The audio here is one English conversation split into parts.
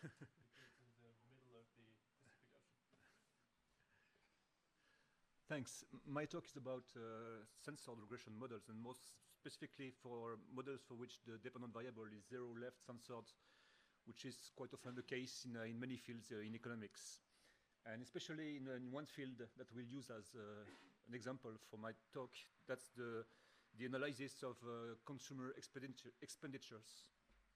in the middle of the Pacific Ocean. Thanks. My talk is about censored regression models, and most specifically for models for which the dependent variable is zero left censored, which is quite often the case in many fields in economics. And especially in one field that we'll use as an example for my talk, that's the analysis of consumer expenditures.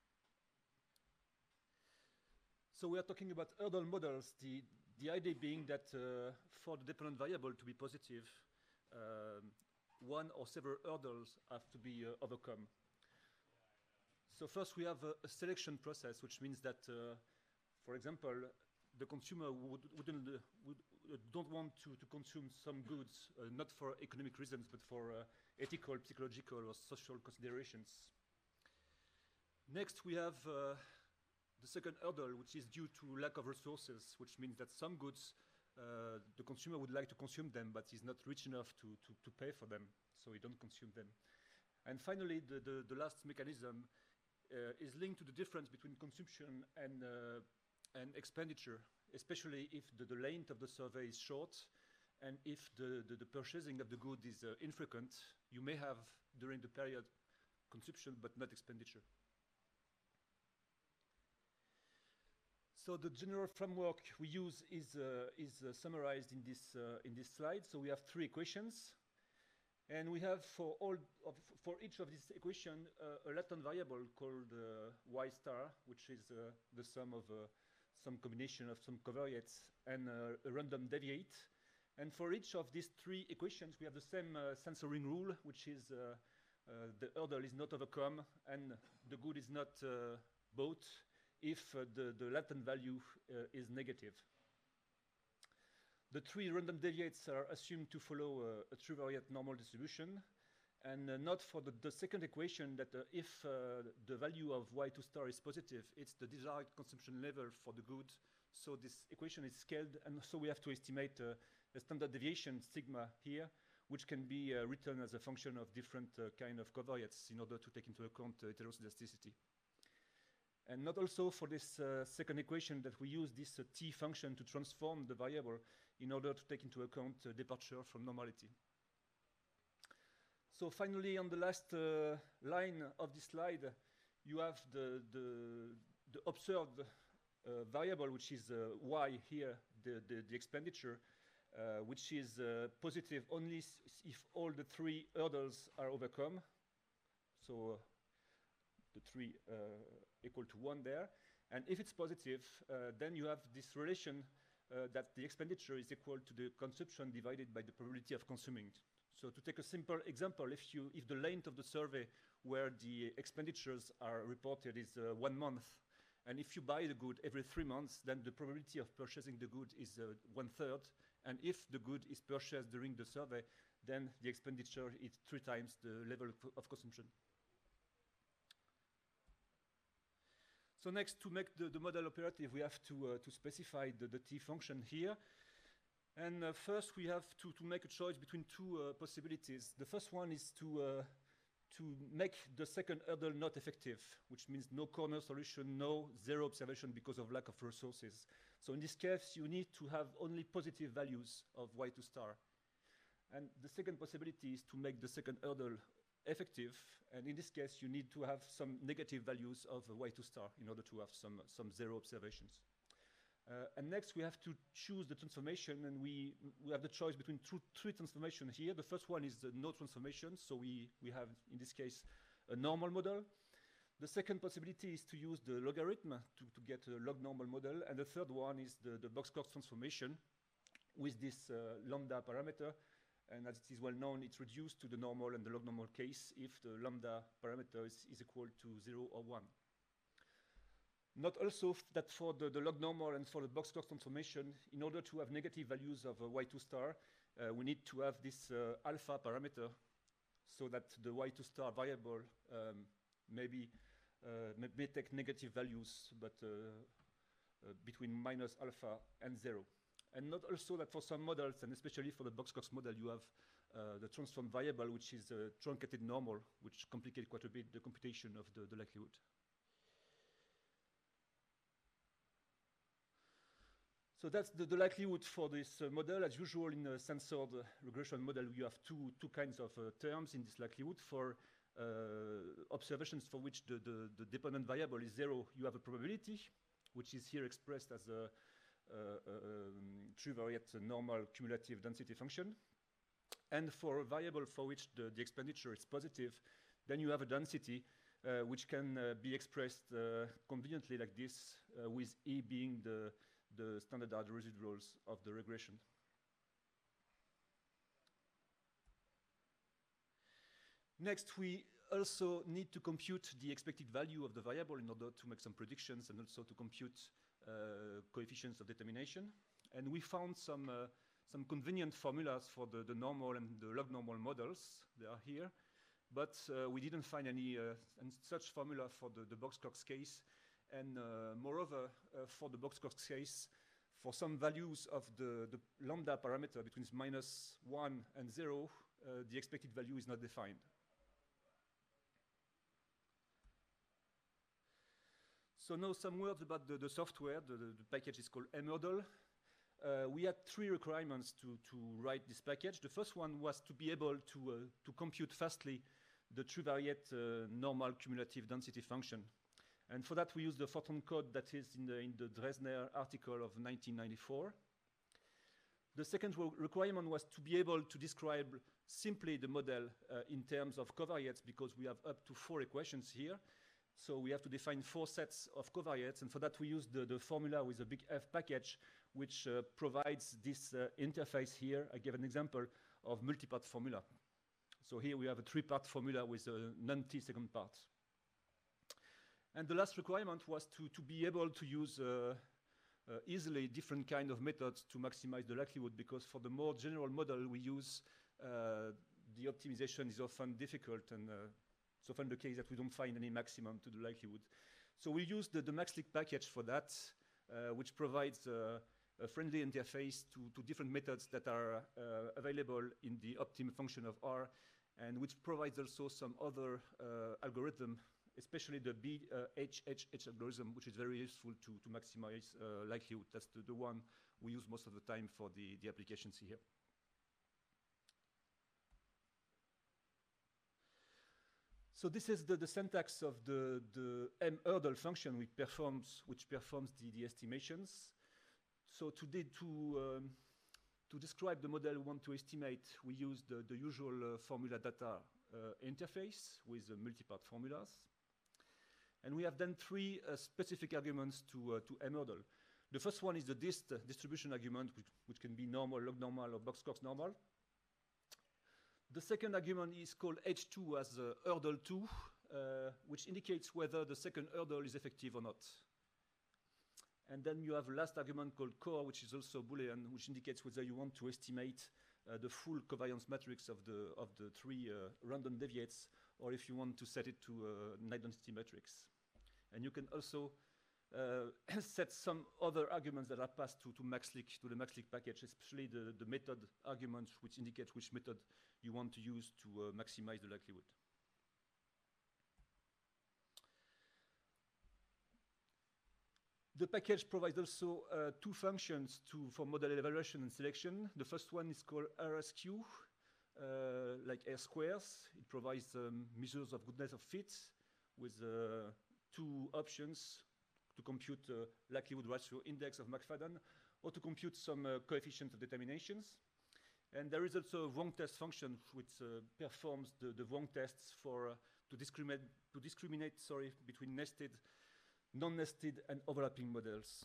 So we are talking about hurdle models, the idea being that for the dependent variable to be positive, one or several hurdles have to be overcome. So first we have a selection process, which means that, for example, the consumer don't want to consume some goods, not for economic reasons, but for ethical, psychological, or social considerations. Next, we have the second hurdle, which is due to lack of resources, which means that some goods, the consumer would like to consume them, but is not rich enough to pay for them, so he don't consume them. And finally, the last mechanism is linked to the difference between consumption and expenditure, especially if the length of the survey is short, and if the purchasing of the good is infrequent. You may have, during the period, consumption, but not expenditure. So the general framework we use is summarized in this slide. So we have three equations, and we have for each of these equations a latent variable called y star, which is the sum of some combination of some covariates and a random deviate. And for each of these three equations, we have the same censoring rule, which is the hurdle is not overcome and the good is not bought if the latent value is negative. The three random deviates are assumed to follow a trivariate normal distribution, and not for the second equation that if the value of y2 star is positive, it's the desired consumption level for the good. So this equation is scaled, and so we have to estimate a standard deviation sigma here, which can be written as a function of different kind of covariates in order to take into account heteroscedasticity. And not also for this second equation that we use this t function to transform the variable in order to take into account departure from normality. So finally, on the last line of this slide, you have the observed variable, which is y here, the expenditure, which is positive only if all the three hurdles are overcome. So the three equal to 1 there. And if it's positive, then you have this relation that the expenditure is equal to the consumption divided by the probability of consuming. So to take a simple example, if the length of the survey where the expenditures are reported is 1 month, and if you buy the good every 3 months, then the probability of purchasing the good is 1/3. And if the good is purchased during the survey, then the expenditure is 3 times the level of consumption. So next, to make the model operative, we have to specify the t function here. And first, we have to make a choice between two possibilities. The first one is to make the second hurdle not effective, which means no corner solution, no zero observation because of lack of resources. So in this case, you need to have only positive values of y2 star. And the second possibility is to make the second hurdle effective, and in this case you need to have some negative values of y2 star in order to have some zero observations. And next we have to choose the transformation, and we have the choice between three transformations here. The first one is the no transformation, so we have in this case a normal model. The second possibility is to use the logarithm to get a log normal model, and the third one is the Box-Cox transformation with this lambda parameter. And as it is well known, it's reduced to the normal and the log normal case if the lambda parameter is equal to 0 or 1. Note also that for the log normal and for the Box-Cox transformation, in order to have negative values of y2 star, we need to have this alpha parameter, so that the y2 star variable may take negative values, but between minus alpha and 0. And not also that for some models, and especially for the Box-Cox model, you have the transform variable, which is a truncated normal, which complicates quite a bit the computation of the likelihood. So that's the likelihood for this model. As usual in a censored regression model, you have two kinds of terms in this likelihood. For observations for which the dependent variable is 0, you have a probability, which is here expressed as a trivariate normal cumulative density function. And for a variable for which the expenditure is positive, then you have a density which can be expressed conveniently like this, with E being the standard residuals of the regression. Next, we also need to compute the expected value of the variable in order to make some predictions and also to compute coefficients of determination. And we found some convenient formulas for the normal and the log normal models. They are here. But we didn't find any such formula for the Box-Cox case. And moreover, for the Box-Cox case, for some values of the lambda parameter between -1 and 0, the expected value is not defined. So now some words about the software. The package is called MERDL. We had 3 requirements to write this package. The first one was to be able to compute fastly the trivariate normal cumulative density function. And for that, we use the Fortran code that is in the Dresner article of 1994. The second requirement was to be able to describe simply the model in terms of covariates, because we have up to 4 equations here. So we have to define 4 sets of covariates, and for that we use the formula with a big F package, which provides this interface here. I give an example of multi-part formula. So here we have a 3-part formula with a non-t second part. And the last requirement was to be able to use easily different kind of methods to maximize the likelihood, because for the more general model we use, the optimization is often difficult, and it's often the case that we don't find any maximum to the likelihood. So we use the MaxLiq package for that, which provides a friendly interface to different methods that are available in the optim function of R, and which provides also some other algorithm, especially the BHHH algorithm, which is very useful to maximize likelihood. That's the one we use most of the time for the applications here. So this is the syntax of the MERDL function, which performs the estimations. So today, to describe the model we want to estimate, we use the usual formula data interface with multi-part formulas. And we have then 3 specific arguments to MERDL. The first one is the dist distribution argument, which can be normal, log normal, or Box-Cox normal. The second argument is called H2 as hurdle2, which indicates whether the second hurdle is effective or not. And then you have a last argument called core, which is also Boolean, which indicates whether you want to estimate the full covariance matrix of the 3 random deviates, or if you want to set it to an identity matrix. And you can also set some other arguments that are passed to MaxLiq, to the MaxLiq package, especially the method arguments, which indicate which method you want to use to maximize the likelihood. The package provides also 2 functions for model evaluation and selection. The first one is called RSQ, like R squares. It provides measures of goodness of fit with 2 options to compute likelihood ratio index of McFadden, or to compute some coefficient of determinations. And there is also a Wong test function which performs the Wong tests for to discriminate between nested, non-nested, and overlapping models.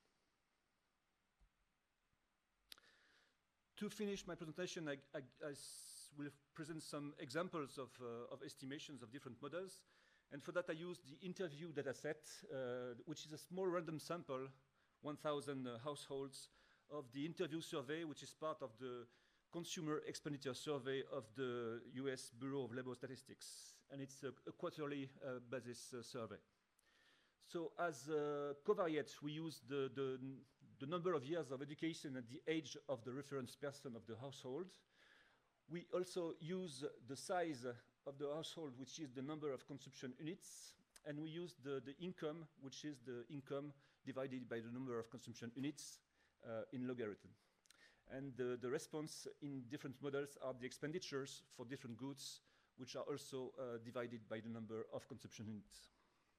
To finish my presentation, I will present some examples of estimations of different models. And for that, I use the interview dataset, which is a small random sample, 1,000 households, of the interview survey, which is part of the Consumer Expenditure Survey of the US Bureau of Labor Statistics. And it's a quarterly basis survey. So as covariates, we use the number of years of education and the age of the reference person of the household. We also use the size of the household, which is the number of consumption units. And we use the income, which is the income divided by the number of consumption units. in logarithm. And the response in different models are the expenditures for different goods, which are also divided by the number of consumption units.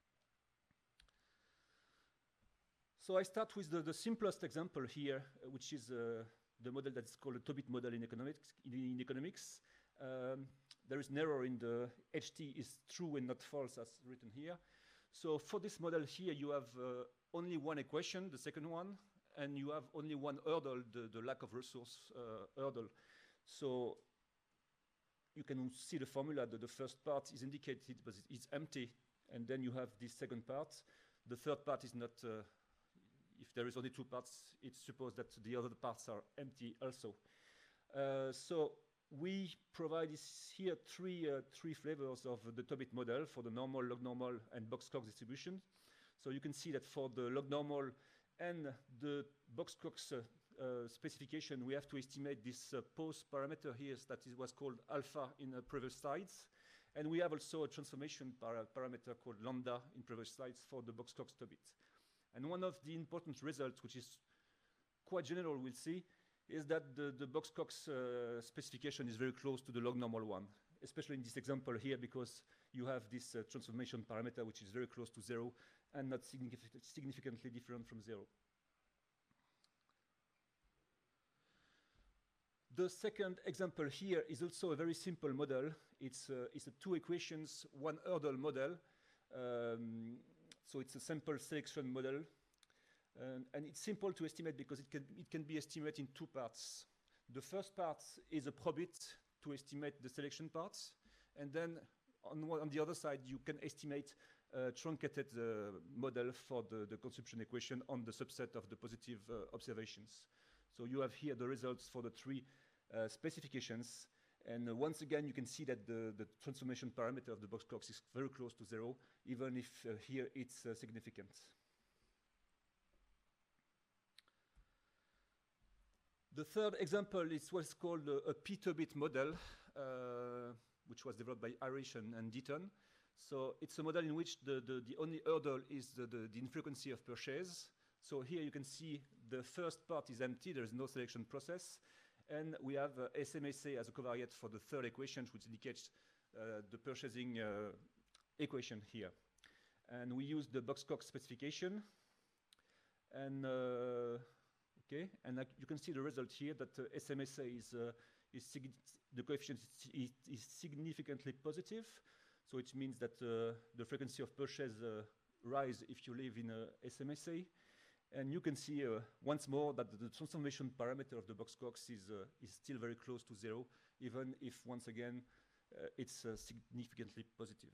So I start with the simplest example here, which is the model that is called a Tobit model in economics. There is an error in the HT is true and not false as written here. So for this model here, you have only one equation, the second one, and you have only one hurdle, the lack of resource hurdle. So you can see the formula that the first part is indicated, but it's empty, and then you have this second part. The third part is not, if there is only two parts, it's supposed that the other parts are empty also. So we provide here three flavors of the Tobit model for the normal, log normal, and Box-Cox distribution. So you can see that for the log normal and the Box-Cox specification, we have to estimate this pose parameter here that was called alpha in previous slides. And we have also a transformation parameter called lambda in previous slides for the Box-Cox Tobit. And one of the important results, which is quite general, we'll see, is that the Box-Cox specification is very close to the log normal one, especially in this example here, because you have this transformation parameter, which is very close to 0 and not significantly different from 0. The second example here is also a very simple model. It's a two equations, one hurdle model. So it's a sample selection model. And it's simple to estimate because it can be estimated in two parts. The first part is a probit to estimate the selection parts. And then on the other side, you can estimate a truncated model for the consumption equation on the subset of the positive observations. So you have here the results for the three specifications. And once again, you can see that the transformation parameter of the Box-Cox is very close to 0, even if here it's significant. The third example is what's called a P-Tobit model, which was developed by Irish and Deaton. So it's a model in which the only hurdle is the infrequency of purchase. So here you can see the first part is empty, there is no selection process. And we have SMSA as a covariate for the third equation, which indicates the purchasing equation here. And we use the Box-Cox specification. And okay, and you can see the result here that SMSA the coefficient is significantly positive. So it means that the frequency of purchase rise if you live in a SMSA. And you can see once more that the transformation parameter of the Box-Cox is still very close to 0, even if once again it's significantly positive.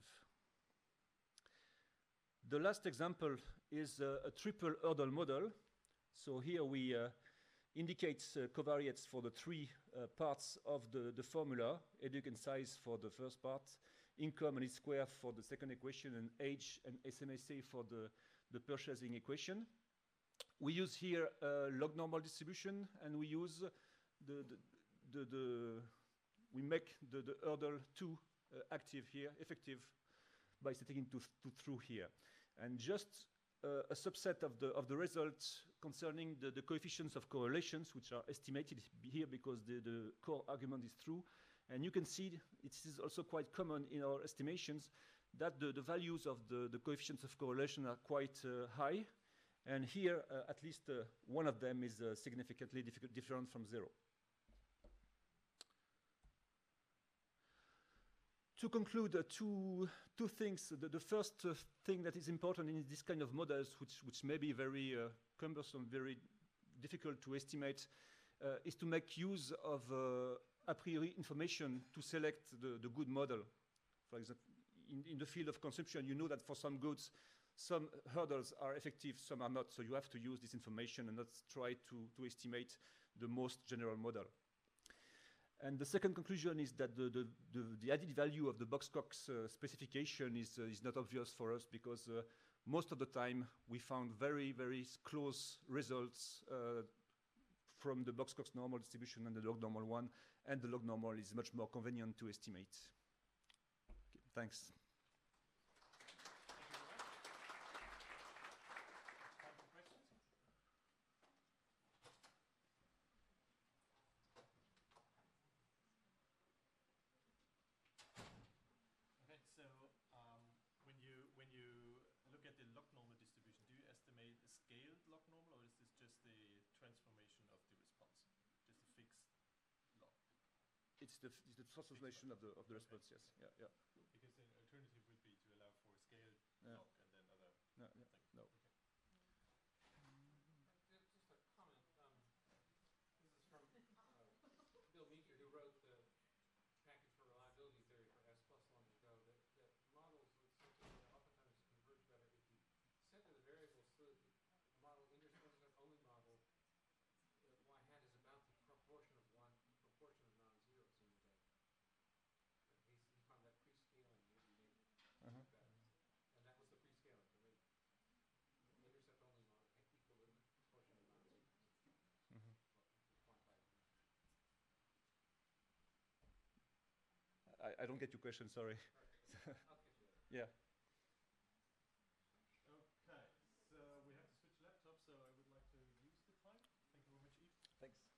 The last example is a triple hurdle model. So here we indicate covariates for the three parts of the formula: educ and size for the first part, income and its square for the second equation, and age and SMSA for the purchasing equation. We use here log normal distribution, and we use we make the hurdle 2 active here, effective, by setting it to true here. And just a subset of the results concerning the coefficients of correlations, which are estimated here because the core argument is true. And you can see it is also quite common in our estimations that the values of the coefficients of correlation are quite high. And here, at least one of them is significantly different from 0. To conclude, two things. The first thing that is important in this kind of models, which may be very cumbersome, very difficult to estimate, is to make use of a priori information to select the good model. For example, in the field of consumption, you know that for some goods, some hurdles are effective, some are not. So you have to use this information and not try to estimate the most general model. And the second conclusion is that the added value of the Box-Cox specification is not obvious for us because most of the time we found very, very close results from the Box-Cox normal distribution and the log normal one, and the log normal is much more convenient to estimate. Okay, thanks. log normal distribution, do you estimate a scaled log normal, or is this just the transformation of the response, just a fixed log? It's the transformation of the response. Yes. Yeah. Yeah. Because an alternative would be to allow for a scaled Yeah. log and then other No. Yeah. things. No. Okay. Just a comment. This is from Bill Meeker, who wrote the package for reliability theory for S+ long ago, that models with systems oftentimes converge better if you center the variables so that the model, in your specific only model, y hat is about the proportion of proportion of non-zeros in your data. And he found that pre-scaling really made it Uh-huh. better. And that was the pre-scaling. The intercept only model equal to the proportion of non-zeros. Mhm. Quantize. I don't get your question. Sorry. I'll catch you later. Yeah. Okay, so we have to switch laptops, so I would like to use the time. Thank you very much, Yves. Thanks.